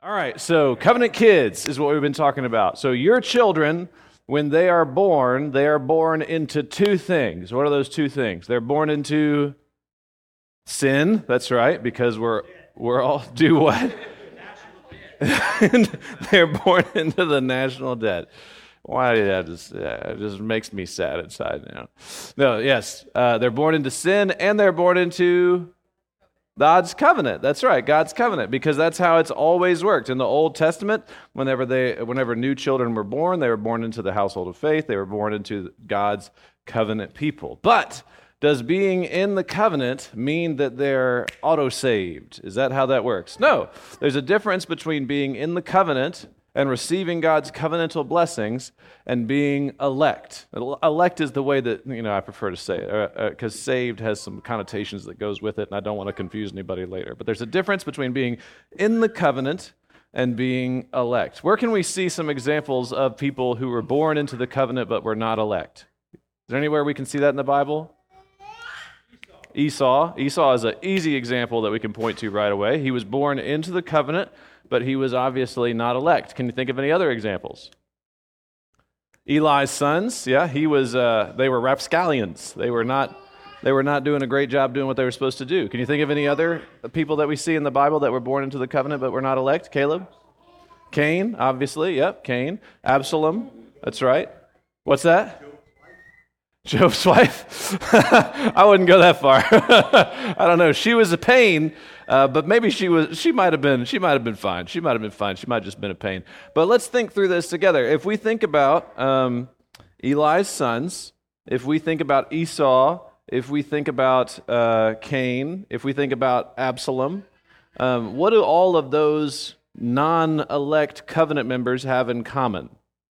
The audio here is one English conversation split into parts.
All right, so covenant kids is what we've been talking about. So your children, when they are born into two things. What are those two things? They're born into sin, that's right, because we're all do what? And they're born into the national debt. Why did that it just makes me sad inside now. No, yes, they're born into sin and they're born into God's covenant. That's right, God's covenant, because that's how it's always worked. In the Old Testament, whenever new children were born, they were born into the household of faith. They were born into God's covenant people. But does being in the covenant mean that they're auto-saved? Is that how that works? No. There's a difference between being in the covenant and receiving God's covenantal blessings and being elect. Elect is the way that I prefer to say it, because saved has some connotations that goes with it, and I don't want to confuse anybody later. But there's a difference between being in the covenant and being elect. Where can we see some examples of people who were born into the covenant but were not elect? Is there anywhere we can see that in the Bible? Esau is an easy example that we can point to right away. He was born into the covenant, but he was obviously not elect. Can you think of any other examples? Eli's sons, they were rapscallions. They were not doing a great job doing what they were supposed to do. Can you think of any other people that we see in the Bible that were born into the covenant but were not elect? Caleb? Cain, obviously, yep, Cain. Absalom, that's right. What's that? Job's wife? I wouldn't go that far. I don't know. She was a pain, but maybe she might have been fine. She might have just been a pain. But let's think through this together. If we think about Eli's sons, if we think about Esau, if we think about Cain, if we think about Absalom, what do all of those non-elect covenant members have in common?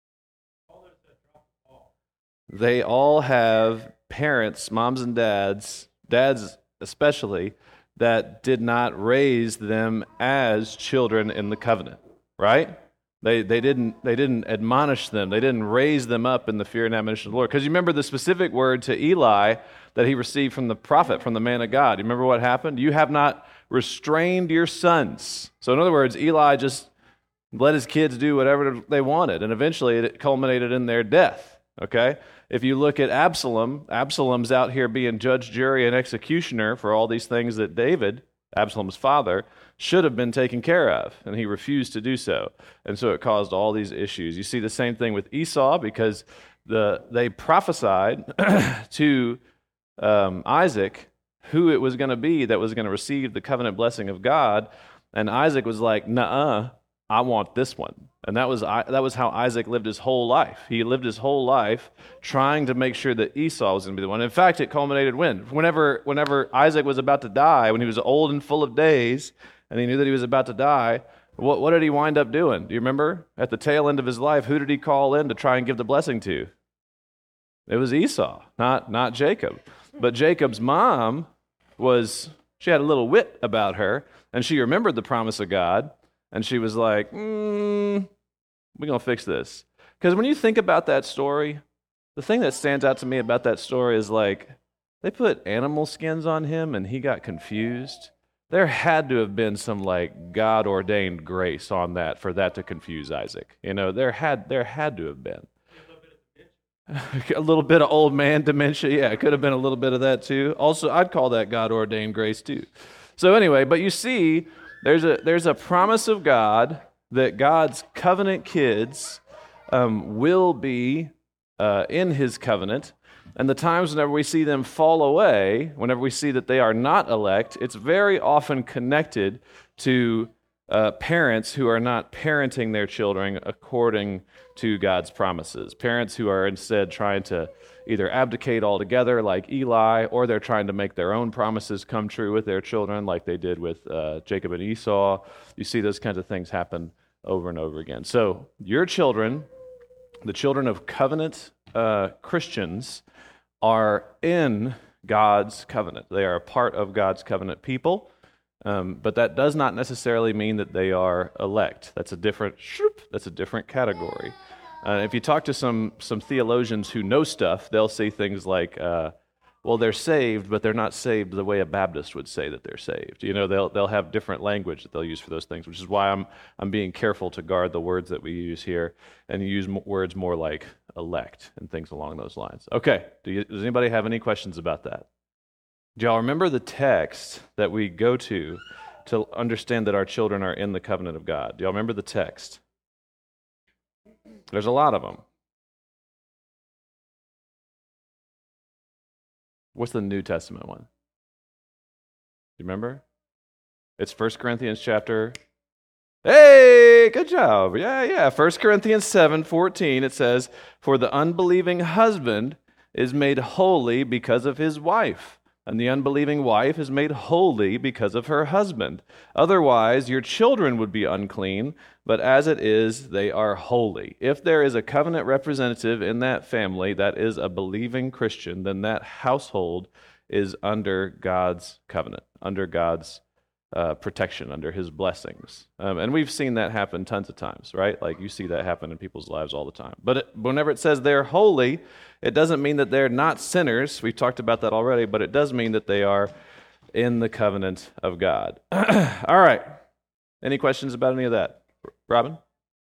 They all have parents, moms and dads especially, that did not raise them as children in the covenant, right? They didn't admonish them. They didn't raise them up in the fear and admonition of the Lord. Because you remember the specific word to Eli that he received from the prophet, from the man of God. You remember what happened? You have not restrained your sons. So in other words, Eli just let his kids do whatever they wanted, and eventually it culminated in their death, okay? If you look at Absalom's out here being judge, jury, and executioner for all these things that David, Absalom's father, should have been taken care of, and he refused to do so. And so it caused all these issues. You see the same thing with Esau, because they prophesied to Isaac who it was going to be that was going to receive the covenant blessing of God, and Isaac was like, "Nuh-uh, I want this one." And that was how Isaac lived his whole life. He lived his whole life trying to make sure that Esau was going to be the one. In fact, it culminated whenever Isaac was about to die, when he was old and full of days, and he knew that he was about to die, what did he wind up doing? Do you remember? At the tail end of his life, who did he call in to try and give the blessing to? It was Esau, not Jacob. But Jacob's mom she had a little wit about her, and she remembered the promise of God. And she was like, we're going to fix this. Because when you think about that story, the thing that stands out to me about that story is like, they put animal skins on him and he got confused. There had to have been some like God-ordained grace on that for that to confuse Isaac. There had to have been. A little bit of old man dementia. Yeah, it could have been a little bit of that too. Also, I'd call that God-ordained grace too. So anyway, but you see, there's a promise of God that God's covenant kids will be in his covenant, and the times whenever we see them fall away, whenever we see that they are not elect, it's very often connected to parents who are not parenting their children according to God's promises. Parents who are instead trying to either abdicate altogether like Eli, or they're trying to make their own promises come true with their children like they did with Jacob and Esau. You see those kinds of things happen over and over again. So your children, the children of covenant Christians, are in God's covenant. They are a part of God's covenant people, but that does not necessarily mean that they are elect. That's a different category. If you talk to some theologians who know stuff, they'll say things like, well, they're saved, but they're not saved the way a Baptist would say that they're saved. They'll have different language that they'll use for those things, which is why I'm being careful to guard the words that we use here and use words more like elect and things along those lines. Okay, does anybody have any questions about that? Do y'all remember the text that we go to understand that our children are in the covenant of God? Do y'all remember the text? There's a lot of them. What's the New Testament one? You remember? It's 1 Corinthians chapter. Hey, good job. Yeah. 1 Corinthians 7:14, it says, "For the unbelieving husband is made holy because of his wife, and the unbelieving wife is made holy because of her husband. Otherwise, your children would be unclean, but as it is, they are holy." If there is a covenant representative in that family that is a believing Christian, then that household is under God's covenant, under God's protection, under his blessings. And we've seen that happen tons of times, right? Like you see that happen in people's lives all the time. But whenever it says they're holy, it doesn't mean that they're not sinners. We've talked about that already, but it does mean that they are in the covenant of God. All right. Any questions about any of that? Robin?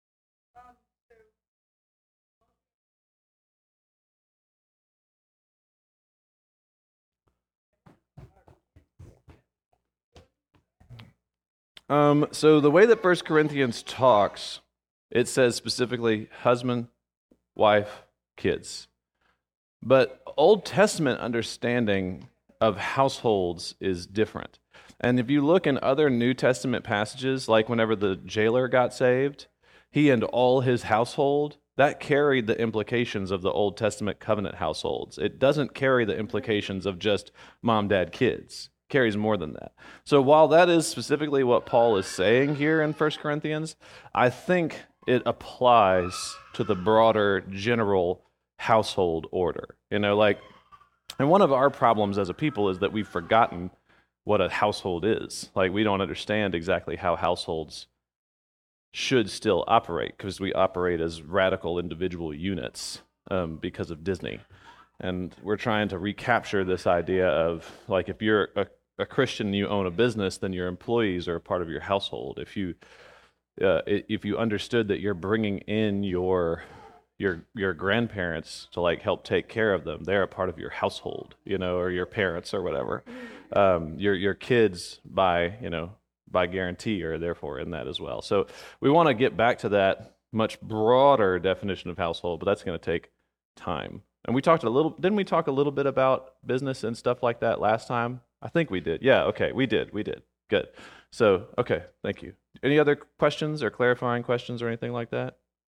So the way that 1 Corinthians talks, it says specifically husband, wife, kids. But Old Testament understanding of households is different. And if you look in other New Testament passages, like whenever the jailer got saved, he and all his household, that carried the implications of the Old Testament covenant households. It doesn't carry the implications of just mom, dad, kids. It carries more than that. So while that is specifically what Paul is saying here in 1 Corinthians, I think it applies to the broader general household order. And one of our problems as a people is that we've forgotten what a household is. Like, we don't understand exactly how households should still operate, because we operate as radical individual units because of Disney. And we're trying to recapture this idea of, like, if you're a Christian and you own a business, then your employees are a part of your household. If you understood that you're bringing in your grandparents to like help take care of them, they're a part of your household, or your parents or whatever. Your kids by guarantee are therefore in that as well. So we want to get back to that much broader definition of household, but that's going to take time. And didn't we talk a little bit about business and stuff like that last time? I think we did. Yeah, okay, we did. Good. So, okay, thank you. Any other questions or clarifying questions or anything like that?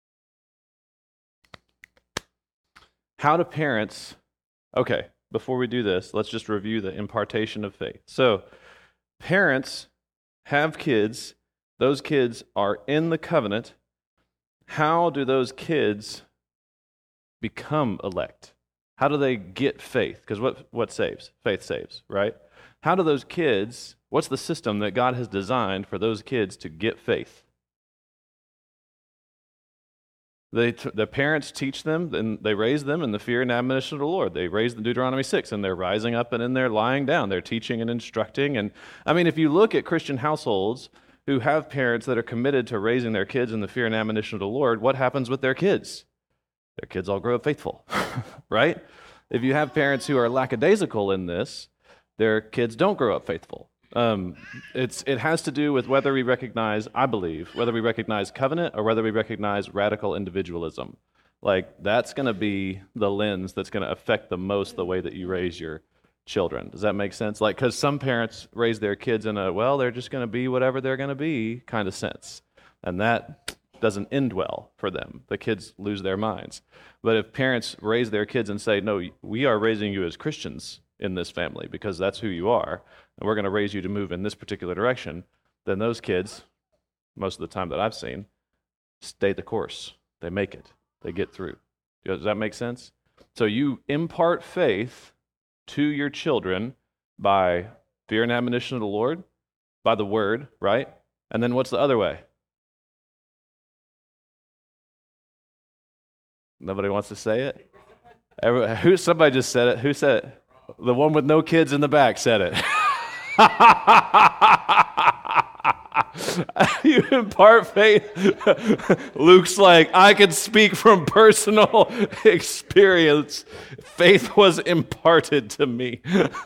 How do parents, okay, before we do this, let's just review the impartation of faith. So, parents have kids, those kids are in the covenant. How do those kids become elect? How do they get faith? Because what saves? Faith saves, right? How do those kids, what's the system that God has designed for those kids to get faith? The parents teach them, and they raise them in the fear and admonition of the Lord. They raise the Deuteronomy 6, and they're rising up and then they're lying down. They're teaching and instructing. And I mean, if you look at Christian households who have parents that are committed to raising their kids in the fear and admonition of the Lord, what happens with their kids? Their kids all grow up faithful, right? If you have parents who are lackadaisical in this, their kids don't grow up faithful. It has to do with whether we recognize, I believe, whether we recognize covenant or whether we recognize radical individualism. Like, that's going to be the lens that's going to affect the most the way that you raise your children. Does that make sense? Like, because some parents raise their kids in they're just going to be whatever they're going to be kind of sense. And that doesn't end well for them. The kids lose their minds. But if parents raise their kids and say, no, we are raising you as Christians in this family because that's who you are, and we're going to raise you to move in this particular direction, then those kids, most of the time that I've seen, stay the course. They make it. They get through. Does that make sense? So you impart faith to your children by fear and admonition of the Lord, by the word, right? And then what's the other way? Nobody wants to say it? Somebody just said it. Who said it? The one with no kids in the back said it. You impart faith. Luke's like, I can speak from personal experience. Faith was imparted to me.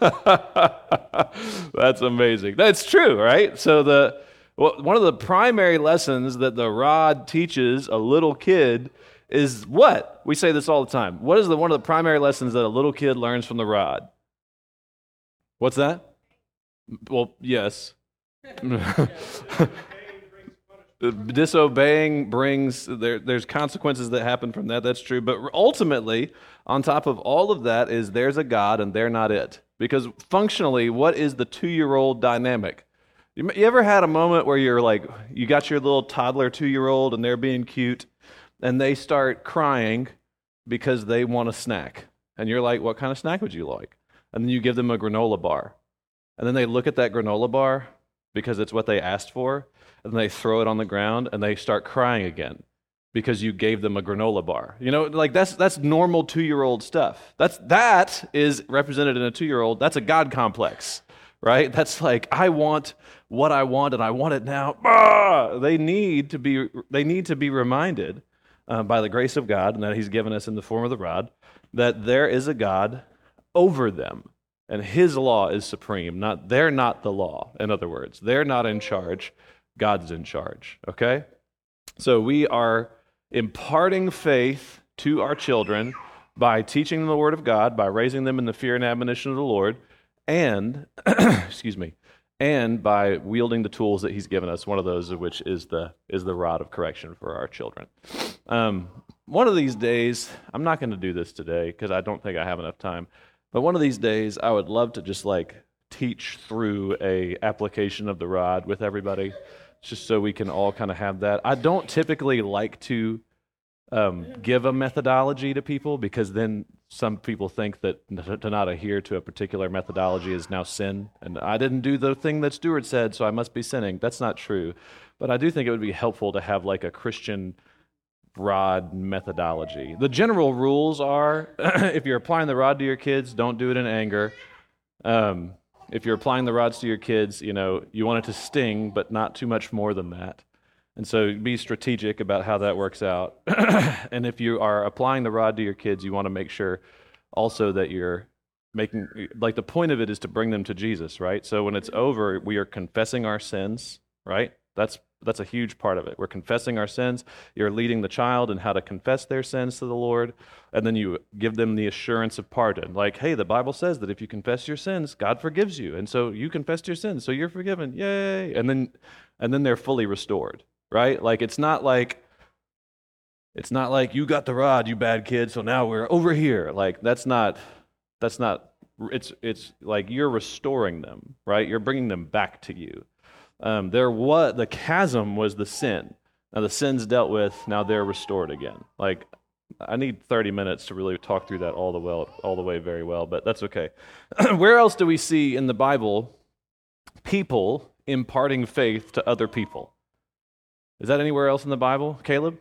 That's amazing. That's true, right? So one of the primary lessons that the rod teaches a little kid is what? We say this all the time. What is one of the primary lessons that a little kid learns from the rod? What's that? Well, yes. Disobeying brings, there's consequences that happen from that. That's true. But ultimately, on top of all of that is there's a God and they're not it. Because functionally, what is the 2-year-old dynamic? You ever had a moment where you're like, you got your little toddler 2-year-old and they're being cute and they start crying because they want a snack. And you're like, what kind of snack would you like? And then you give them a granola bar. And then they look at that granola bar because it's what they asked for, and they throw it on the ground and they start crying again because you gave them a granola bar. You know, like that's normal 2-year-old stuff. That is represented in a 2-year-old. That's a God complex, right? That's like, I want what I want and I want it now. They need to be reminded by the grace of God, and that He's given us in the form of the rod, that there is a God over them. And His law is supreme. They're not the law, in other words. They're not in charge. God's in charge, okay? So we are imparting faith to our children by teaching them the Word of God, by raising them in the fear and admonition of the Lord, and, and by wielding the tools that He's given us, one of those of which is the rod of correction for our children. One of these days, I'm not going to do this today because I don't think I have enough time, but one of these days, I would love to just teach through a application of the rod with everybody, just so we can all kind of have that. I don't typically like to give a methodology to people because then some people think that to not adhere to a particular methodology is now sin. And I didn't do the thing that Stuart said, so I must be sinning. That's not true. But I do think it would be helpful to have a Christian rod methodology. The general rules are, if you're applying the rod to your kids, don't do it in anger. If you're applying the rods to your kids, you want it to sting, but not too much more than that. And so be strategic about how that works out. And if you are applying the rod to your kids, you want to make sure also that you're making, the point of it is to bring them to Jesus, right? So when it's over, we are confessing our sins, right? That's a huge part of it. We're confessing our sins. You're leading the child in how to confess their sins to the Lord, and then you give them the assurance of pardon. Like, hey, the Bible says that if you confess your sins, God forgives you. And so you confessed your sins, so you're forgiven. Yay! And then they're fully restored, right? It's not like you got the rod, you bad kid, so now we're over here. That's not it's like you're restoring them, right? You're bringing them back to you. The chasm was the sin. Now the sin's dealt with, now they're restored again. I need 30 minutes to really talk through that all the way very well, but that's okay. Where else do we see in the Bible people imparting faith to other people? Is that anywhere else in the Bible, Caleb?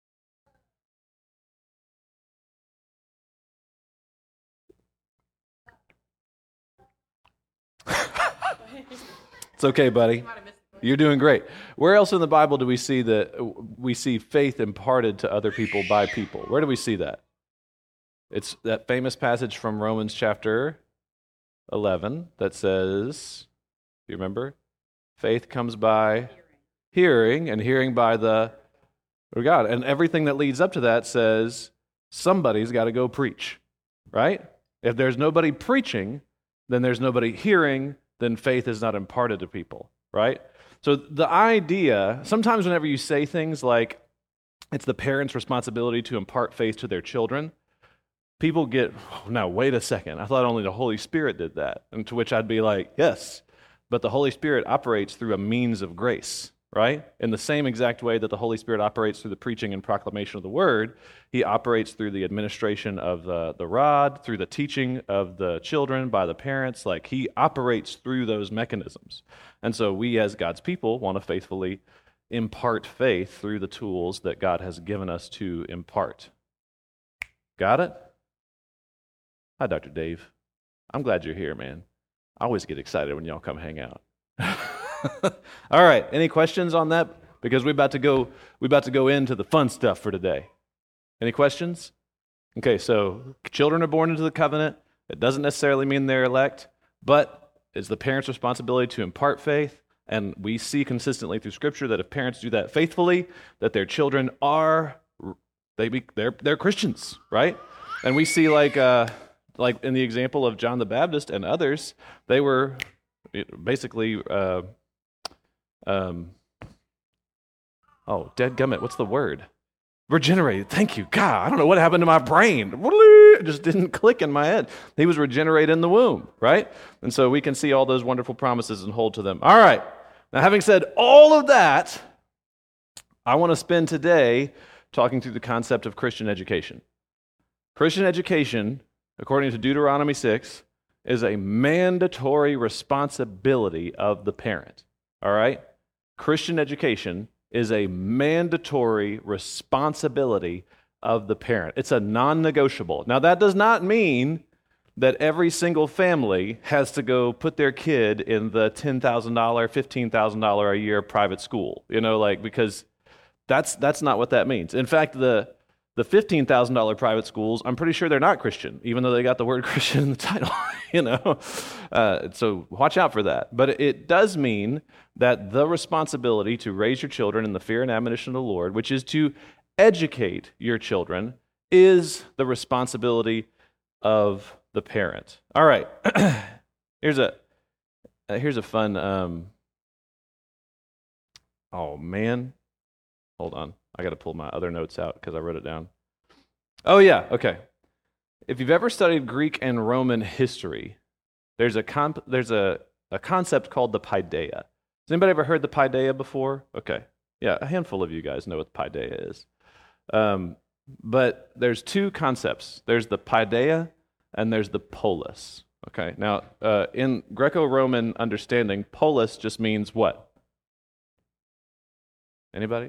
It's okay, buddy. You're doing great. Where else in the Bible do we see faith imparted to other people by people? Where do we see that? It's that famous passage from Romans chapter 11 that says, do you remember? Faith comes by hearing, and hearing by the word of God. And everything that leads up to that says somebody's got to go preach, right? If there's nobody preaching, then there's nobody hearing, then faith is not imparted to people, right? So the idea, sometimes whenever you say things like it's the parent's responsibility to impart faith to their children, people get, oh, now wait a second, I thought only the Holy Spirit did that. And to which I'd be like, yes, but the Holy Spirit operates through a means of grace, right? In the same exact way that the Holy Spirit operates through the preaching and proclamation of the Word, He operates through the administration of the rod, through the teaching of the children by the parents. He operates through those mechanisms. And so we as God's people want to faithfully impart faith through the tools that God has given us to impart. Got it? Hi, Dr. Dave. I'm glad you're here, man. I always get excited when y'all come hang out. All right, any questions on that? Because we're about to go into the fun stuff for today. Any questions? Okay, so children are born into the covenant. It doesn't necessarily mean they're elect, but it's the parents' responsibility to impart faith. And we see consistently through Scripture that if parents do that faithfully, that their children they're Christians, right? And we see like in the example of John the Baptist and others, they were basically dadgummit, what's the word? Regenerated. Thank you. God, I don't know what happened to my brain. It just didn't click in my head. He was regenerated in the womb, right? And so we can see all those wonderful promises and hold to them. All right. Now, having said all of that, I want to spend today talking through the concept of Christian education. Christian education, according to Deuteronomy 6, is a mandatory responsibility of the parent. All right? Christian education is a mandatory responsibility of the parent. It's a non-negotiable. Now, that does not mean that every single family has to go put their kid in the $10,000, $15,000 a year private school, because that's not what that means. In fact, the $15,000 private schools, I'm pretty sure they're not Christian, even though they got the word Christian in the title, So watch out for that. But it does mean that the responsibility to raise your children in the fear and admonition of the Lord, which is to educate your children, is the responsibility of the parent. All right. Here's a fun. Oh man, hold on. I got to pull my other notes out because I wrote it down. Oh yeah, okay. If you've ever studied Greek and Roman history, there's a concept called the paideia. Has anybody ever heard the paideia before? Okay. Yeah, a handful of you guys know what the paideia is. But there's two concepts. There's the paideia and there's the polis. Okay. Now, in Greco-Roman understanding, polis just means what? Anybody?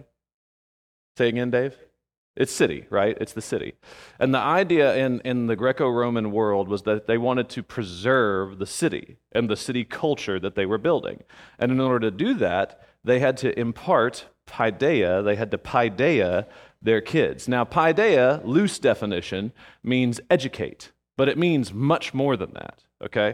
Say again, Dave? It's city, right? It's the city. And the idea in the Greco-Roman world was that they wanted to preserve the city and the city culture that they were building. And in order to do that, they had to impart paideia, they had to paideia their kids. Now, paideia, loose definition, means educate, but it means much more than that, okay?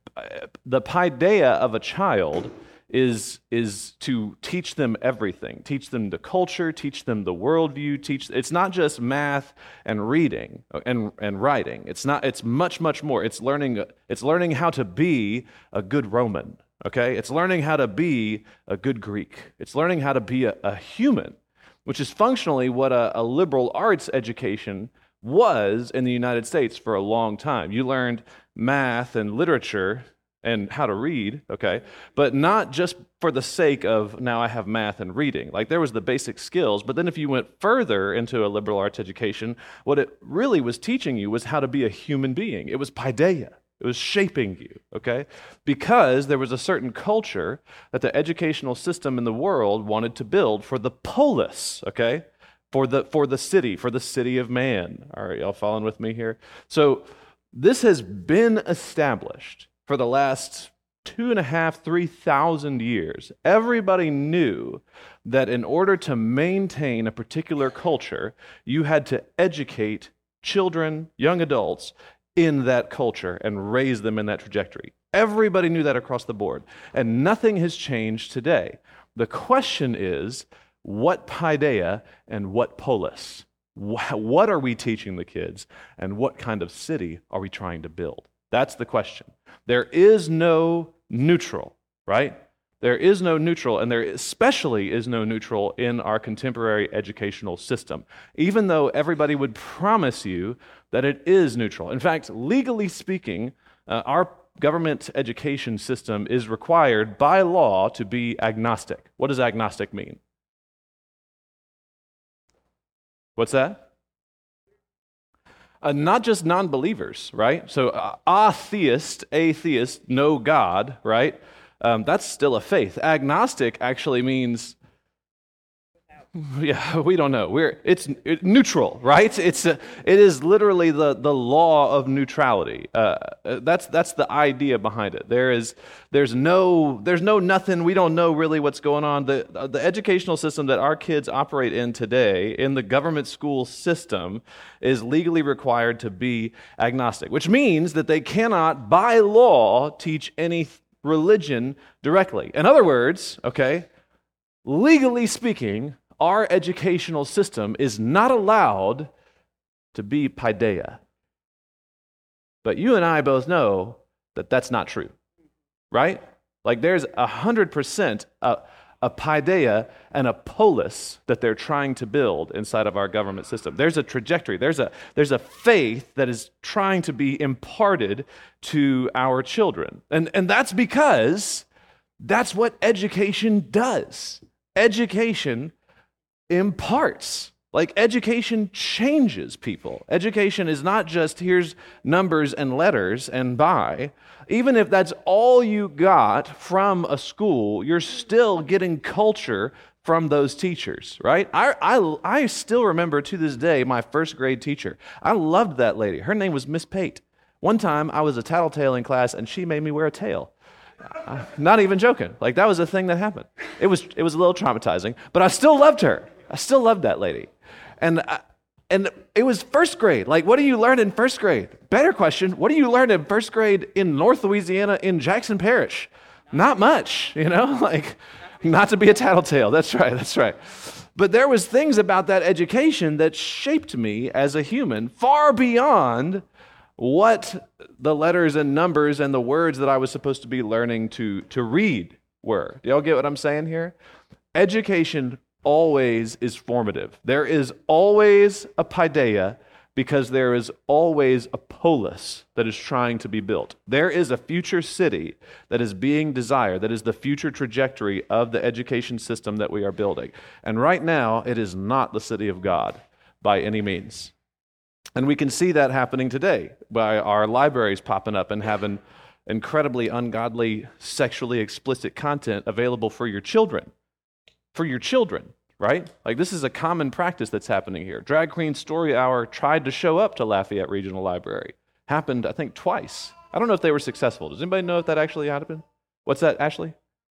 The paideia of a child is to teach them everything, teach them the culture, teach them the worldview, it's not just math and reading and writing. It's much, much more. It's learning how to be a good Roman, okay? It's learning how to be a good Greek. It's learning how to be a human, which is functionally what a liberal arts education was in the United States for a long time. You learned math and literature and how to read, okay? But not just for the sake of, now I have math and reading. Like, there was the basic skills, but then if you went further into a liberal arts education, what it really was teaching you was how to be a human being. It was paideia. It was shaping you, okay? Because there was a certain culture that the educational system in the world wanted to build for the polis, okay? For the city of man. All right, y'all following with me here? So this has been established for the last 2,500, 3,000 years. Everybody knew that in order to maintain a particular culture, you had to educate children, young adults, in that culture and raise them in that trajectory. Everybody knew that across the board, and nothing has changed today. The question is, what paideia and what polis? What are we teaching the kids, and what kind of city are we trying to build? That's the question. There is no neutral, right? There is no neutral, and there especially is no neutral in our contemporary educational system, even though everybody would promise you that it is neutral. In fact, legally speaking, our government education system is required by law to be agnostic. What does agnostic mean? What's that? Not just non-believers, right? So atheist, no God, right? That's still a faith. Agnostic actually means Yeah, we don't know. It's neutral, right? It is literally the law of neutrality. That's the idea behind it. There's no nothing. We don't know really what's going on. The educational system that our kids operate in today, in the government school system, is legally required to be agnostic, which means that they cannot, by law, teach any religion directly. In other words, okay, legally speaking, our educational system is not allowed to be paideia. But you and I both know that that's not true, right? Like there's 100% a paideia and a polis that they're trying to build inside of our government system. There's a trajectory. There's a faith that is trying to be imparted to our children. And that's because that's what education does. Education imparts. Like education changes people. Education is not just here's numbers and letters and bye. Even if that's all you got from a school, you're still getting culture from those teachers, right? I still remember to this day my first grade teacher. I loved that lady. Her name was Miss Pate. One time I was a tattletale in class and she made me wear a tail. Not even joking. Like that was a thing that happened. It was a little traumatizing, but I still loved her. I still loved that lady. And it was first grade. Like, what do you learn in first grade? Better question, what do you learn in first grade in North Louisiana in Jackson Parish? Not much, like not to be a tattletale. That's right. But there was things about that education that shaped me as a human far beyond what the letters and numbers and the words that I was supposed to be learning to read were. Do y'all get what I'm saying here? Education always is formative. There is always a paideia because there is always a polis that is trying to be built. There is a future city that is being desired, that is the future trajectory of the education system that we are building. And right now, it is not the city of God by any means. And we can see that happening today by our libraries popping up and having incredibly ungodly, sexually explicit content available for your children. For your children, right? Like this is a common practice that's happening here. Drag Queen Story Hour tried to show up to Lafayette Regional Library. Happened, I think, twice. I don't know if they were successful. Does anybody know if that actually happened? What's that, Ashley?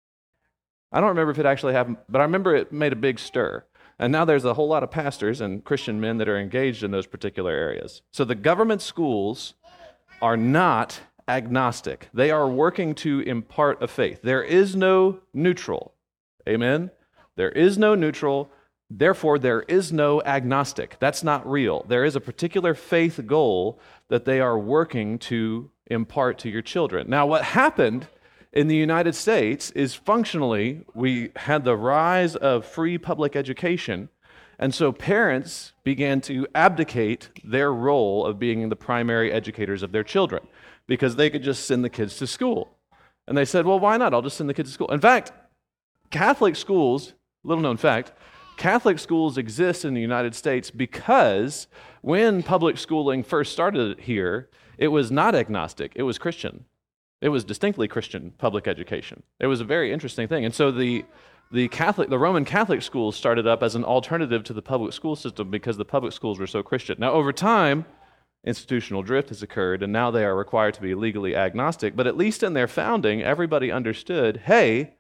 I don't remember if it actually happened, but I remember it made a big stir. And now there's a whole lot of pastors and Christian men that are engaged in those particular areas. So the government schools are not agnostic. They are working to impart a faith. There is no neutral. Amen? There is no neutral, therefore there is no agnostic. That's not real. There is a particular faith goal that they are working to impart to your children. Now, what happened in the United States is functionally we had the rise of free public education, and so parents began to abdicate their role of being the primary educators of their children because they could just send the kids to school. And they said, well, why not? I'll just send the kids to school. In fact, Catholic schools, little known fact, Catholic schools exist in the United States because when public schooling first started here, it was not agnostic, it was Christian. It was distinctly Christian public education. It was a very interesting thing. And so the Roman Catholic schools started up as an alternative to the public school system because the public schools were so Christian. Now, over time, institutional drift has occurred, and now they are required to be legally agnostic. But at least in their founding, everybody understood, hey,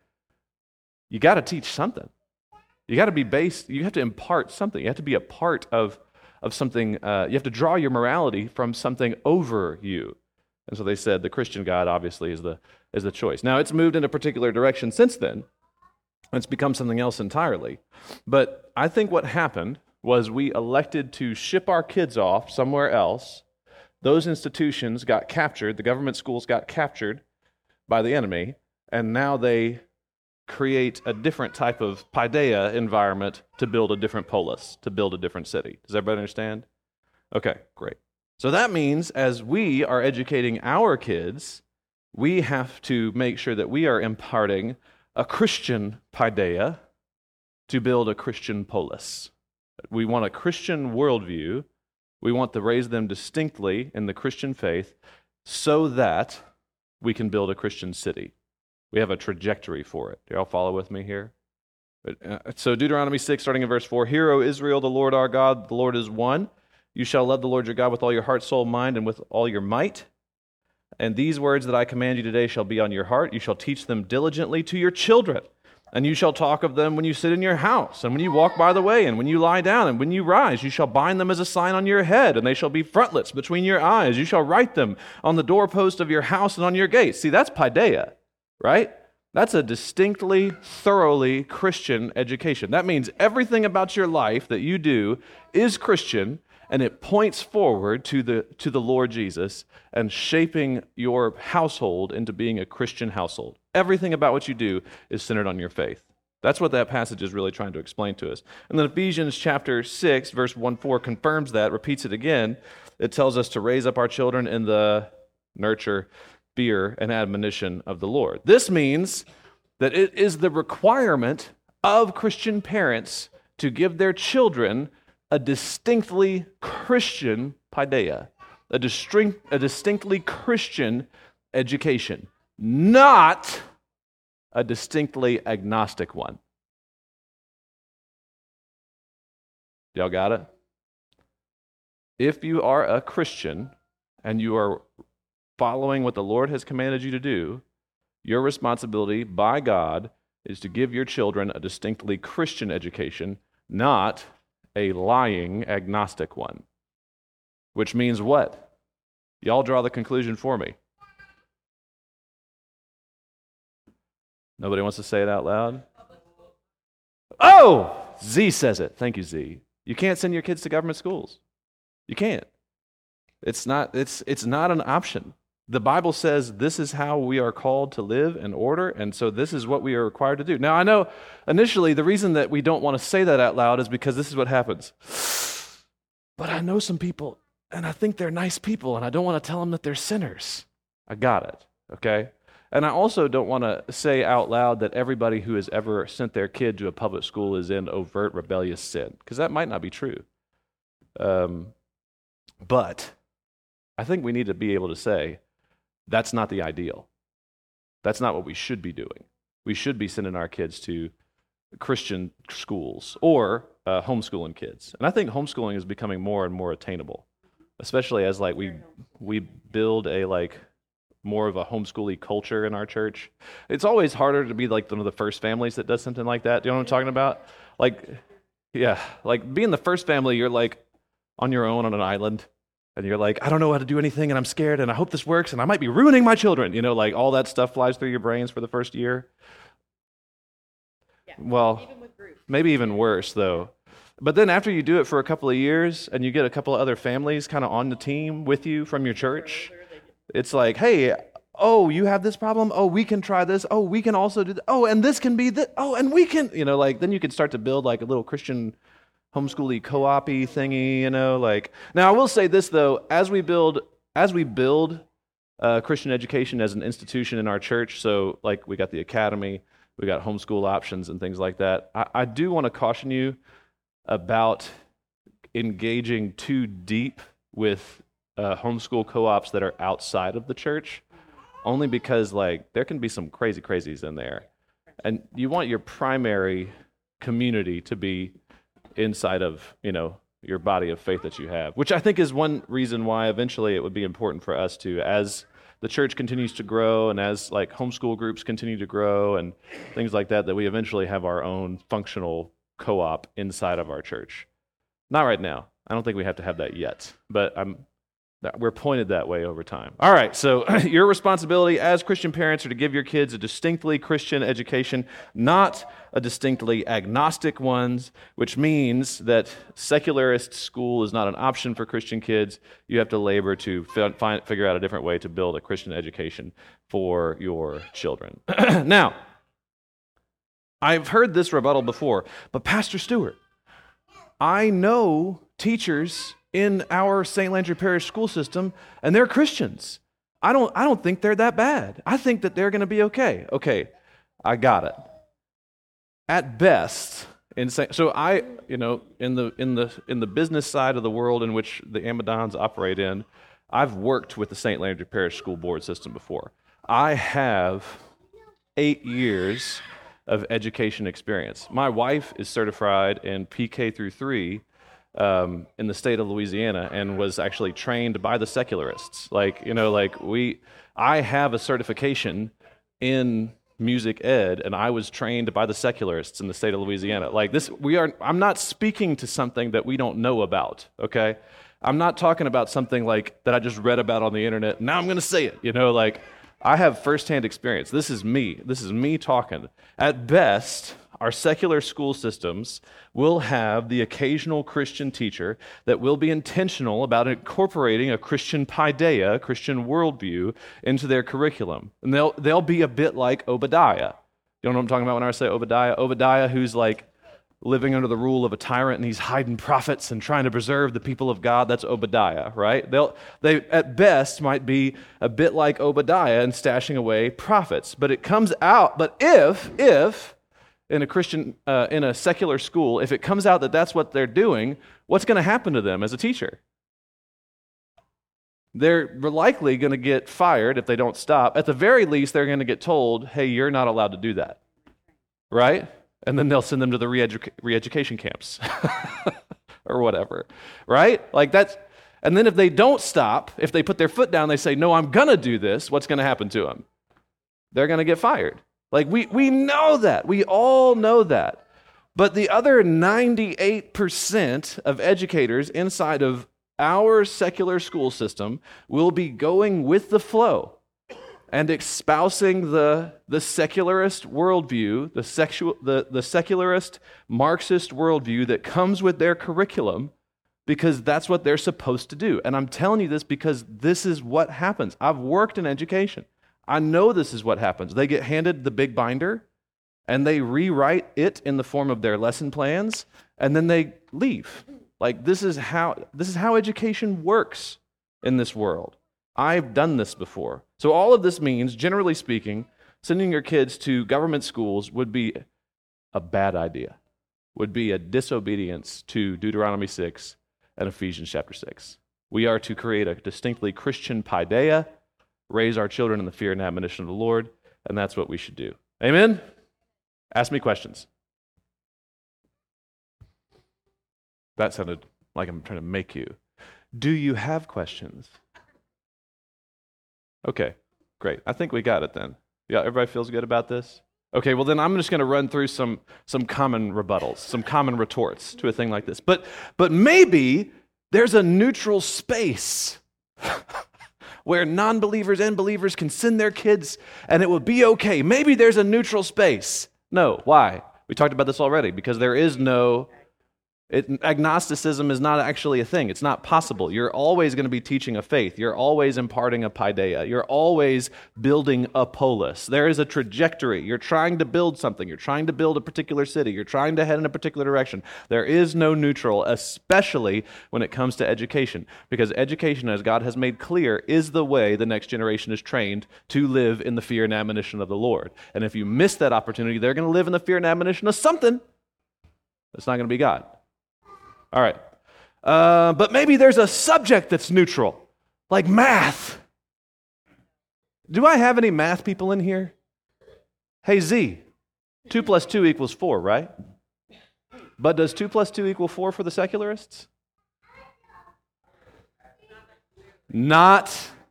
you got to teach something. You got to be based, you have to impart something. You have to be a part of something. You have to draw your morality from something over you. And so they said the Christian God obviously is the choice. Now it's moved in a particular direction since then. It's become something else entirely. But I think what happened was we elected to ship our kids off somewhere else. Those institutions got captured. The government schools got captured by the enemy. And now they create a different type of paideia environment to build a different polis, to build a different city. Does everybody understand? Okay, great. So that means as we are educating our kids, we have to make sure that we are imparting a Christian paideia to build a Christian polis. We want a Christian worldview. We want to raise them distinctly in the Christian faith so that we can build a Christian city. We have a trajectory for it. Do y'all follow with me here? So Deuteronomy 6, starting in verse 4, Hear, O Israel, the Lord our God, the Lord is one. You shall love the Lord your God with all your heart, soul, mind, and with all your might. And these words that I command you today shall be on your heart. You shall teach them diligently to your children. And you shall talk of them when you sit in your house, and when you walk by the way, and when you lie down, and when you rise. You shall bind them as a sign on your head, and they shall be frontlets between your eyes. You shall write them on the doorpost of your house and on your gates. See, that's paideia, right? That's a distinctly, thoroughly Christian education. That means everything about your life that you do is Christian, and it points forward to the Lord Jesus and shaping your household into being a Christian household. Everything about what you do is centered on your faith. That's what that passage is really trying to explain to us. And then Ephesians chapter 6, verse 1-4 confirms that, repeats it again. It tells us to raise up our children in the nurture, fear, and admonition of the Lord. This means that it is the requirement of Christian parents to give their children a distinctly Christian paideia, a distinctly Christian education, not a distinctly agnostic one. Y'all got it? If you are a Christian and you are following what the Lord has commanded you to do, your responsibility by God is to give your children a distinctly Christian education, not a lying agnostic one. Which means what? Y'all draw the conclusion for me. Nobody wants to say it out loud? Oh! Z says it. Thank you, Z. You can't send your kids to government schools. You can't. It's not an option. The Bible says this is how we are called to live and order, and so this is what we are required to do. Now, I know initially the reason that we don't want to say that out loud is because this is what happens. But I know some people, and I think they're nice people, and I don't want to tell them that they're sinners. I got it, okay? And I also don't want to say out loud that everybody who has ever sent their kid to a public school is in overt rebellious sin, because that might not be true. But I think we need to be able to say, that's not the ideal. That's not what we should be doing. We should be sending our kids to Christian schools or homeschooling kids. And I think homeschooling is becoming more and more attainable, especially as we build a more of a homeschooling culture in our church. It's always harder to be one of the first families that does something like that. Do you know what I'm talking about? Being the first family, you're on your own on an island. And you're I don't know how to do anything, and I'm scared, and I hope this works, and I might be ruining my children. All that stuff flies through your brains for the first year. Yeah. Well, even with groups. Maybe even worse, though. But then after you do it for a couple of years, and you get a couple of other families kind of on the team with you from your church, it's hey, oh, you have this problem? Oh, we can try this. Oh, we can also do that. Oh, and this can be this. Oh, and we can, then you can start to build a little Christian homeschooly co-op-y thingy, Now, I will say this, though. As we build Christian education as an institution in our church, so we got the academy, we got homeschool options and things like that, I do want to caution you about engaging too deep with homeschool co-ops that are outside of the church, only because, there can be some crazies in there. And you want your primary community to be inside of, your body of faith that you have, which I think is one reason why eventually it would be important for us to, as the church continues to grow and as homeschool groups continue to grow and things like that, that we eventually have our own functional co-op inside of our church. Not right now. I don't think we have to have that yet, but we're pointed that way over time. All right, so your responsibility as Christian parents are to give your kids a distinctly Christian education, not a distinctly agnostic one, which means that secularist school is not an option for Christian kids. You have to labor to figure out a different way to build a Christian education for your children. Now, I've heard this rebuttal before, but Pastor Stewart, I know teachers in our St. Landry Parish school system, and they're Christians. I don't think they're that bad. I think that they're going to be okay. Okay, I got it. At best, in the business side of the world in which the Amadons operate in, I've worked with the St. Landry Parish School Board system before. I have 8 years of education experience. My wife is certified in PK through 3 in the state of Louisiana and was actually trained by the secularists. I have a certification in music ed, and I was trained by the secularists in the state of Louisiana. I'm not speaking to something that we don't know about, okay? I'm not talking about something like that I just read about on the internet. Now I'm going to say it, I have firsthand experience. This is me talking. At best, our secular school systems will have the occasional Christian teacher that will be intentional about incorporating a Christian paideia, a Christian worldview, into their curriculum. And they'll be a bit like Obadiah. You know what I'm talking about when I say Obadiah? Obadiah, who's living under the rule of a tyrant, and he's hiding prophets and trying to preserve the people of God. That's Obadiah, right? They at best might be a bit like Obadiah in stashing away prophets. But if in a Christian, in a secular school, if it comes out that that's what they're doing, what's going to happen to them as a teacher? They're likely going to get fired if they don't stop. At the very least, they're going to get told, hey, you're not allowed to do that, right? And then they'll send them to the re-education camps or whatever, right? And then if they don't stop, if they put their foot down, they say, no, I'm going to do this, what's going to happen to them? They're going to get fired. We know that. We all know that. But the other 98% of educators inside of our secular school system will be going with the flow and espousing the secularist worldview, the secularist Marxist worldview that comes with their curriculum, because that's what they're supposed to do. And I'm telling you this because this is what happens. I've worked in education. I know this is what happens. They get handed the big binder, and they rewrite it in the form of their lesson plans, and then they leave. This is how education works in this world. I've done this before. So all of this means, generally speaking, sending your kids to government schools would be a bad idea, would be a disobedience to Deuteronomy 6 and Ephesians chapter 6. We are to create a distinctly Christian paideia, raise our children in the fear and admonition of the Lord, and that's what we should do. Amen? Ask me questions. That sounded like I'm trying to make you. Do you have questions? Okay, great. I think we got it then. Yeah, everybody feels good about this? Okay, well then I'm just going to run through some common rebuttals, some common retorts to a thing like this. But maybe there's a neutral space where non-believers and believers can send their kids and it will be okay. Maybe there's a neutral space. No, why? We talked about this already, because there is no... agnosticism is not actually a thing. It's not possible. You're always going to be teaching a faith. You're always imparting a paideia. You're always building a polis. There is a trajectory. You're trying to build something. You're trying to build a particular city. You're trying to head in a particular direction. There is no neutral, especially when it comes to education, because education, as God has made clear, is the way the next generation is trained to live in the fear and admonition of the Lord. And if you miss that opportunity, they're going to live in the fear and admonition of something. It's not going to be God. All right. But maybe there's a subject that's neutral, like math. Do I have any math people in here? Hey, Z, 2 plus 2 equals 4, right? But does 2 plus 2 equal 4 for the secularists? Not.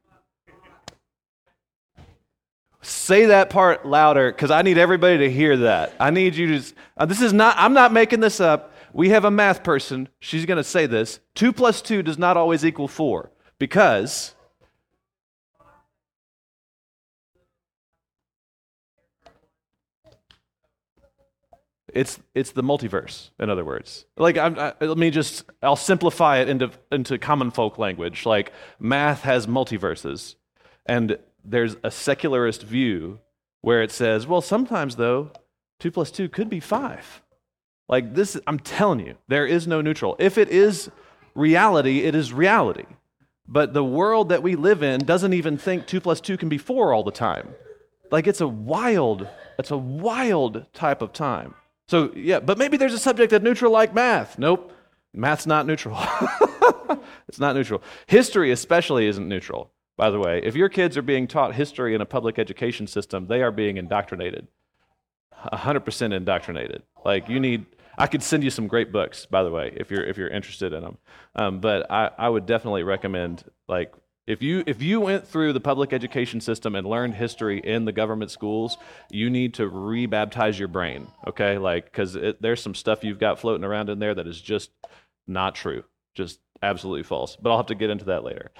Say that part louder, because I need everybody to hear that. I need you to, I'm not making this up. We have a math person. She's going to say this. 2 plus 2 does not always equal 4, because it's the multiverse, in other words. I'll simplify it into common folk language. Like, math has multiverses, and there's a secularist view where it says, well, sometimes though, 2 plus 2 could be 5. Like this, I'm telling you, there is no neutral. If it is reality, it is reality. But the world that we live in doesn't even think 2 plus 2 can be 4 all the time. Like it's a wild type of time. So yeah, but maybe there's a subject that's neutral like math. Nope, math's not neutral. It's not neutral. History especially isn't neutral, by the way. If your kids are being taught history in a public education system, they are being indoctrinated. 100% indoctrinated. Like I could send you some great books, by the way, if you're interested in them. But I would definitely recommend, like, if you went through the public education system and learned history in the government schools, you need to rebaptize your brain, okay? Like, because there's some stuff you've got floating around in there that is just not true, just absolutely false. But I'll have to get into that later.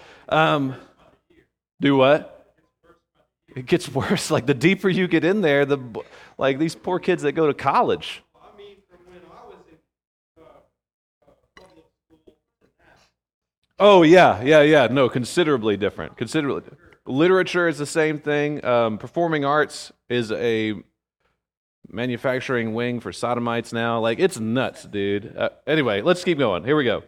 Do what? It gets worse. Like, the deeper you get in there, like these poor kids that go to college. I mean, from when I was in public school to now. Oh, yeah. No, considerably different. Considerably different. Literature is the same thing. Performing arts is a manufacturing wing for sodomites now. Like, it's nuts, dude. Anyway, let's keep going. Here we go.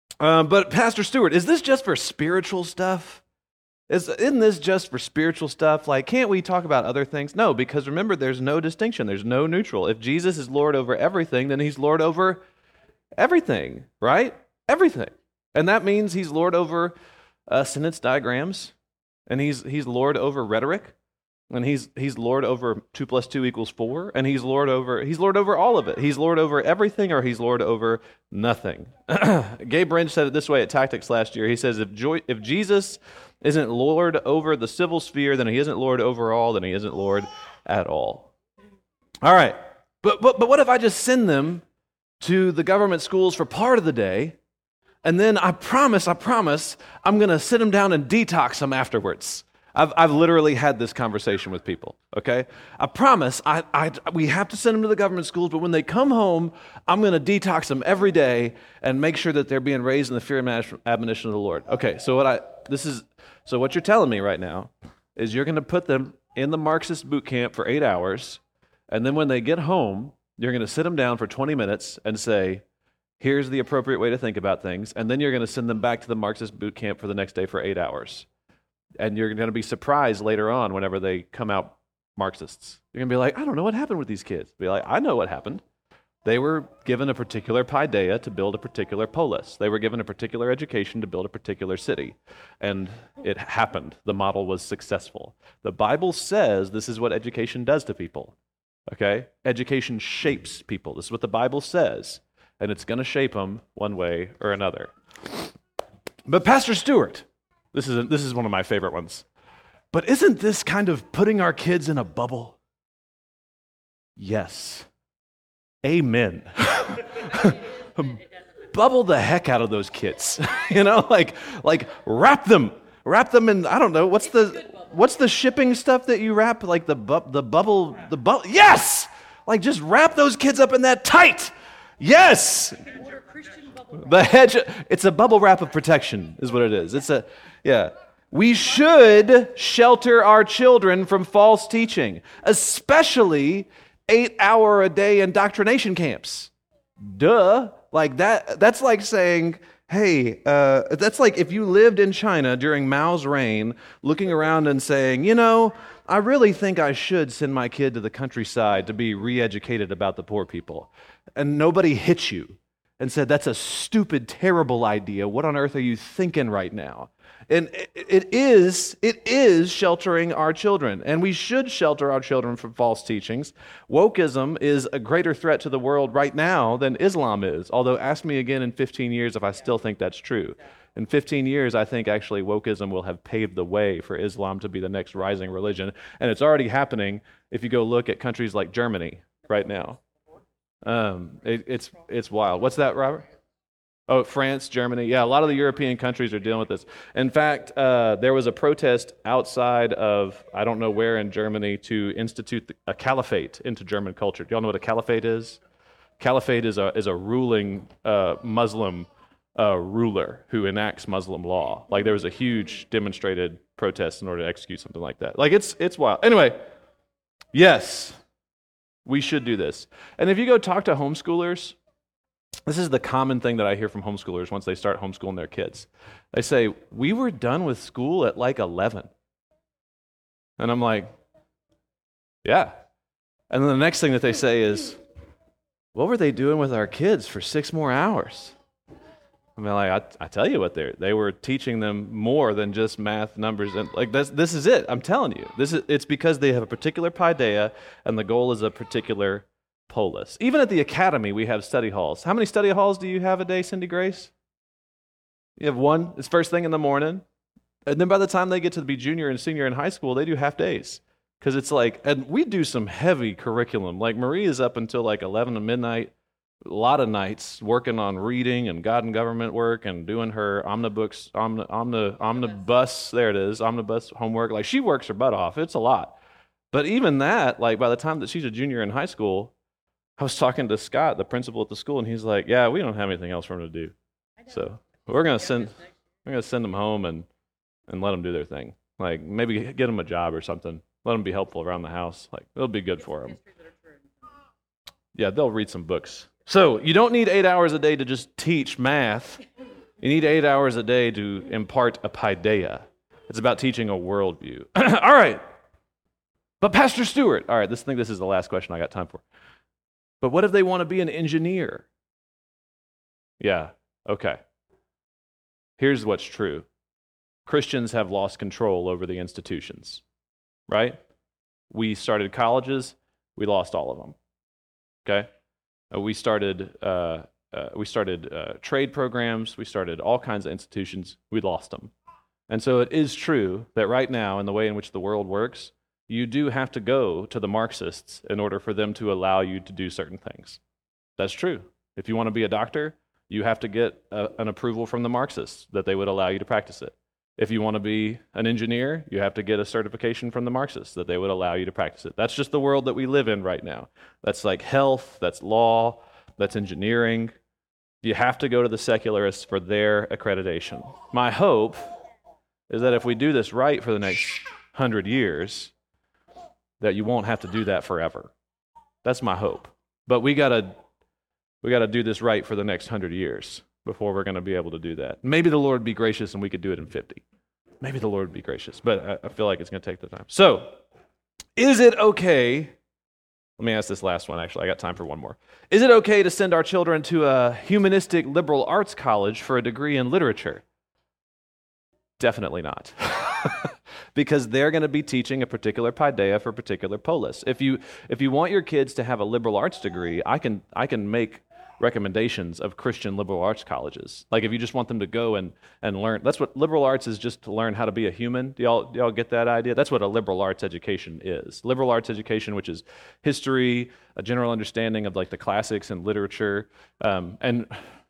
But Pastor Stewart, is this just for spiritual stuff? Isn't this just for spiritual stuff? Like, can't we talk about other things? No, because remember, there's no distinction. There's no neutral. If Jesus is Lord over everything, then he's Lord over everything, right? Everything. And that means he's Lord over sentence diagrams, and he's Lord over rhetoric, and he's Lord over 2 + 2 = 4, and he's Lord over all of it. He's Lord over everything, or he's Lord over nothing. Gabe Brinch said it this way at Tactics last year. He says, if Jesus isn't Lord over the civil sphere, then he isn't Lord over all, then he isn't Lord at all. All right, but what if I just send them to the government schools for part of the day, and then I promise, I'm going to sit them down and detox them afterwards. I've literally had this conversation with people, okay? I promise we have to send them to the government schools, but when they come home, I'm going to detox them every day and make sure that they're being raised in the fear and admonition of the Lord. Okay, so what you're telling me right now is you're going to put them in the Marxist boot camp for 8 hours, and then when they get home, you're going to sit them down for 20 minutes and say, here's the appropriate way to think about things, and then you're going to send them back to the Marxist boot camp for the next day for 8 hours. And you're going to be surprised later on whenever they come out Marxists. You're going to be like, I don't know what happened with these kids. Be like, I know what happened. They were given a particular paideia to build a particular polis. They were given a particular education to build a particular city. And it happened. The model was successful. The Bible says this is what education does to people. Okay? Education shapes people. This is what the Bible says. And it's going to shape them one way or another. But Pastor Stewart, this is one of my favorite ones. But isn't this kind of putting our kids in a bubble? Yes. Amen. Bubble the heck out of those kids. Like wrap them in, I don't know, what's the shipping stuff that you wrap? Like the bubble. Yes! Like, just wrap those kids up in that tight. Yes! The hedge, it's a bubble wrap of protection is what it is. We should shelter our children from false teaching, especially 8-hour-a-day indoctrination camps. Duh. Like that's like saying, hey, that's like if you lived in China during Mao's reign, looking around and saying, I really think I should send my kid to the countryside to be re-educated about the poor people. And nobody hit you and said, that's a stupid, terrible idea. What on earth are you thinking right now? And it is sheltering our children, and we should shelter our children from false teachings. Wokeism is a greater threat to the world right now than Islam is, although ask me again in 15 years if I still think that's true. In 15 years, I think actually wokeism will have paved the way for Islam to be the next rising religion, and it's already happening if you go look at countries like Germany right now. It's wild. What's that, Robert? Oh, France, Germany. Yeah, a lot of the European countries are dealing with this. In fact, there was a protest outside of, I don't know where in Germany, to institute a caliphate into German culture. Do y'all know what a caliphate is? Caliphate is a ruling Muslim ruler who enacts Muslim law. Like, there was a huge demonstrated protest in order to execute something like that. Like, it's wild. Anyway, yes, we should do this. And if you go talk to homeschoolers, this is the common thing that I hear from homeschoolers once they start homeschooling their kids. They say, we were done with school at like 11. And I'm like, yeah. And then the next thing that they say is, what were they doing with our kids for 6 more hours? I mean, like I tell you what, they were teaching them more than just math, numbers, and like this is it. I'm telling you, it's because they have a particular paideia, and the goal is a particular polis. Even at the academy, we have study halls. How many study halls do you have a day, Cindy Grace? You have one. It's first thing in the morning, and then by the time they get to be junior and senior in high school, they do half days because it's like, and we do some heavy curriculum. Like Marie is up until like 11 to midnight. A lot of nights working on reading and God and government work and doing her omnibus, there it is, omnibus homework. Like she works her butt off. It's a lot. But even that, like by the time that she's a junior in high school, I was talking to Scott, the principal at the school, and he's like, yeah, we don't have anything else for them to do. So we're going to send them home and let them do their thing. Like maybe get them a job or something. Let them be helpful around the house. Like it'll be good for them. Yeah, they'll read some books. So you don't need 8 hours a day to just teach math. You need 8 hours a day to impart a paideia. It's about teaching a worldview. All right. But Pastor Stewart, all right, I think this is the last question I got time for. But what if they want to be an engineer? Yeah, okay. Here's what's true. Christians have lost control over the institutions, right? We started colleges, we lost all of them, okay? We started trade programs. We started all kinds of institutions. We lost them. And so it is true that right now, in the way in which the world works, you do have to go to the Marxists in order for them to allow you to do certain things. That's true. If you want to be a doctor, you have to get an approval from the Marxists that they would allow you to practice it. If you want to be an engineer, you have to get a certification from the Marxists that they would allow you to practice it. That's just the world that we live in right now. That's like health, that's law, that's engineering. You have to go to the secularists for their accreditation. My hope is that if we do this right for the next 100 years, that you won't have to do that forever. That's my hope. But we gotta do this right for the next 100 years before we're going to be able to do that. Maybe the Lord would be gracious and we could do it in 50. Maybe the Lord would be gracious, but I feel like it's going to take the time. So, is it okay? Let me ask this last one, actually. I got time for one more. Is it okay to send our children to a humanistic liberal arts college for a degree in literature? Definitely not. Because they're going to be teaching a particular paideia for a particular polis. If you want your kids to have a liberal arts degree, I can make recommendations of Christian liberal arts colleges. Like if you just want them to go and learn, that's what liberal arts is, just to learn how to be a human. Do y'all get that idea? That's what a liberal arts education is. Liberal arts education, which is history, a general understanding of like the classics and literature. And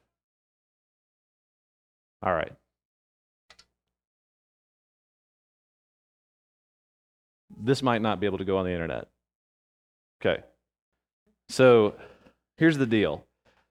all right. This might not be able to go on the internet. Okay. So here's the deal.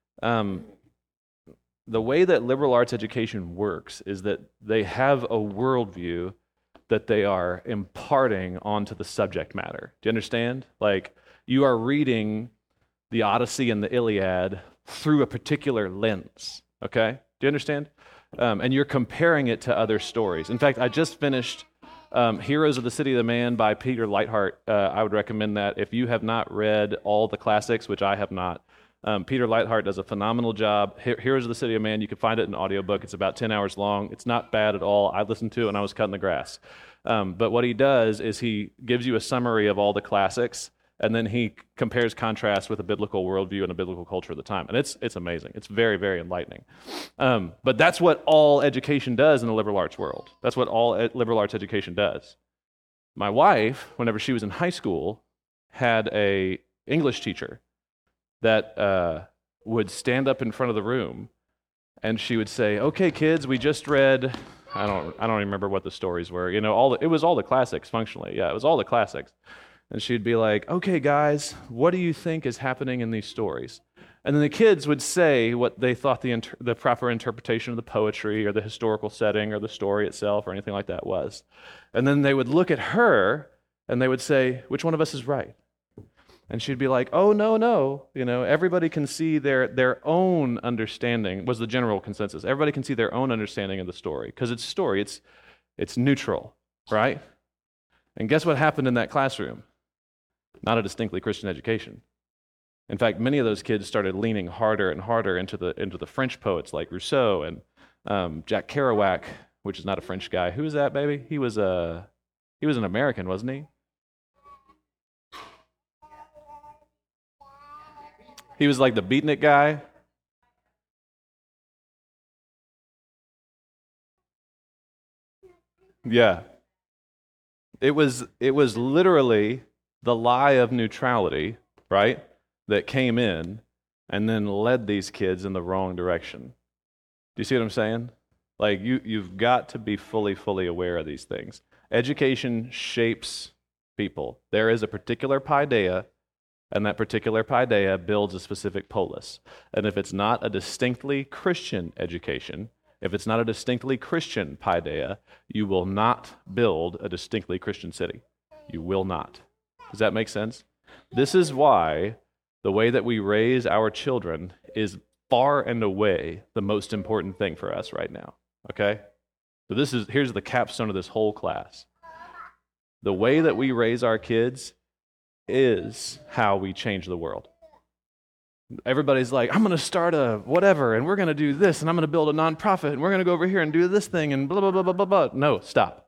The way that liberal arts education works is that they have a worldview that they are imparting onto the subject matter. Do you understand? Like, you are reading the Odyssey and the Iliad through a particular lens, okay? Do you understand? And you're comparing it to other stories. In fact, I just finished Heroes of the City of the Man by Peter Leithart. I would recommend that if you have not read all the classics, which I have not. Peter Leithart does a phenomenal job. Heroes of the City of Man, you can find it in an audiobook. It's about 10 hours long. It's not bad at all. I listened to it when I was cutting the grass. But what he does is he gives you a summary of all the classics, and then he compares contrast with a biblical worldview and a biblical culture of the time. And it's amazing. It's very, very enlightening. But that's what all education does in the liberal arts world. That's what all liberal arts education does. My wife, whenever she was in high school, had a English teacher that would stand up in front of the room, and she would say, "Okay, kids, we just read." I don't remember what the stories were. You know, it was all the classics. Functionally, yeah, it was all the classics. And she'd be like, "Okay, guys, what do you think is happening in these stories?" And then the kids would say what they thought the proper interpretation of the poetry or the historical setting or the story itself or anything like that was. And then they would look at her and they would say, "Which one of us is right?" And she'd be like, "Oh, no, you know, everybody can see their own understanding," was the general consensus. Everybody can see their own understanding of the story, because it's story, it's neutral, right? And guess what happened in that classroom? Not a distinctly Christian education. In fact, many of those kids started leaning harder and harder into the French poets like Rousseau and Jack Kerouac, which is not a French guy. Who is that, baby? He was an American, wasn't he? He was like the beatnik guy. Yeah. It was literally the lie of neutrality, right? That came in and then led these kids in the wrong direction. Do you see what I'm saying? Like you've got to be fully aware of these things. Education shapes people. There is a particular paideia, and that particular paideia builds a specific polis. And if it's not a distinctly Christian education, if it's not a distinctly Christian paideia, you will not build a distinctly Christian city. You will not. Does that make sense? This is why the way that we raise our children is far and away the most important thing for us right now. Okay? So here's the capstone of this whole class. The way that we raise our kids is how we change the world. Everybody's like, I'm going to start a whatever, and we're going to do this, and I'm going to build a nonprofit, and we're going to go over here and do this thing, and blah, blah, blah, blah, blah, blah. No, stop.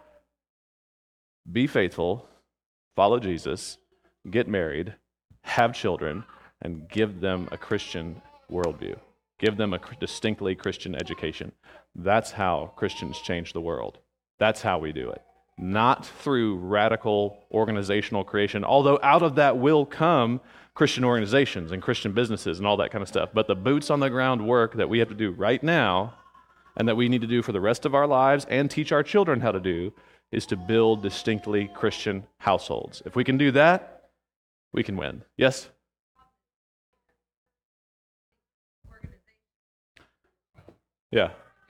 Be faithful, follow Jesus, get married, have children, and give them a Christian worldview. Give them a distinctly Christian education. That's how Christians change the world. That's how we do it. Not through radical organizational creation, although out of that will come Christian organizations and Christian businesses and all that kind of stuff. But the boots on the ground work that we have to do right now and that we need to do for the rest of our lives and teach our children how to do is to build distinctly Christian households. If we can do that, we can win. Yes? Yeah.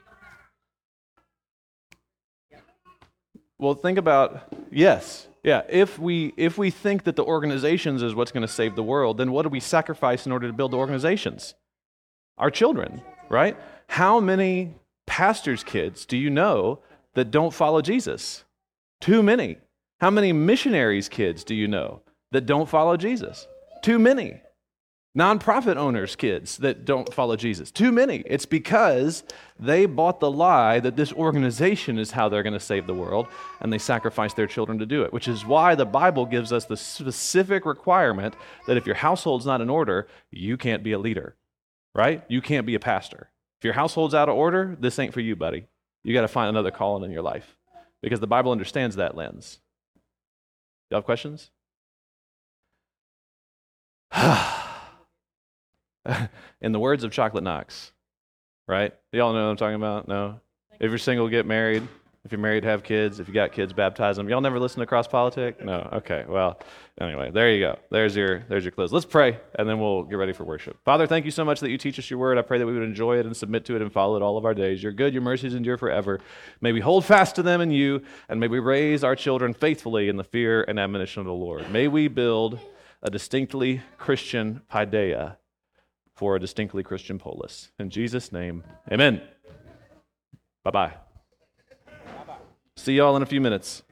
Well, think about, yes. Yeah, if we think that the organizations is what's going to save the world, then what do we sacrifice in order to build the organizations? Our children, right? How many pastors' kids do you know that don't follow Jesus? Too many. How many missionaries' kids do you know that don't follow Jesus? Too many. Nonprofit owners' kids that don't follow Jesus. Too many. It's because they bought the lie that this organization is how they're going to save the world, and they sacrifice their children to do it, which is why the Bible gives us the specific requirement that if your household's not in order, you can't be a leader, right? You can't be a pastor. If your household's out of order, this ain't for you, buddy. You got to find another calling in your life because the Bible understands that lens. You have questions? In the words of Chocolate Knox, right? Do y'all know what I'm talking about? No? If you're single, get married. If you're married, have kids. If you got kids, baptize them. Y'all never listen to Cross Politic? No? Okay, well, anyway, there you go. There's your close. Let's pray, and then we'll get ready for worship. Father, thank you so much that you teach us your word. I pray that we would enjoy it and submit to it and follow it all of our days. You're good. Your mercies endure forever. May we hold fast to them in you, and may we raise our children faithfully in the fear and admonition of the Lord. May we build a distinctly Christian paideia for a distinctly Christian polis. In Jesus' name, amen. Bye-bye. See y'all in a few minutes.